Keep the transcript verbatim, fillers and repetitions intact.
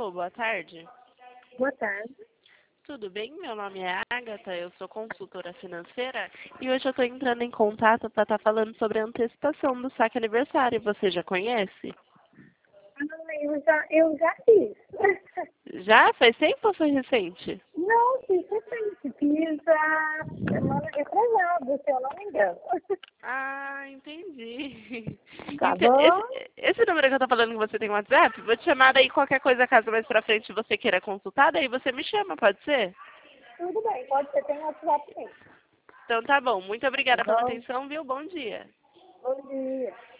Alô, boa tarde. Boa tarde. Tudo bem? Meu nome é Agatha, eu sou consultora financeira e hoje eu estou entrando em contato para estar falando sobre a antecipação do saque aniversário. Você já conhece? Ah, eu já, eu já fiz. Já? Faz tempo ou foi recente? Não, fiz recente. Fiz a semana retrasada, se eu não me engano. Ah, entendi. Tá Então, bom? esse, esse número que eu tô falando que você tem no WhatsApp, vou te chamar daí qualquer coisa, caso mais pra frente você queira consultar, daí você me chama, pode ser? Tudo bem, pode ser, tem WhatsApp mesmo. Então tá bom. Muito Tá obrigada pela bom? atenção, viu? Bom dia. Bom dia.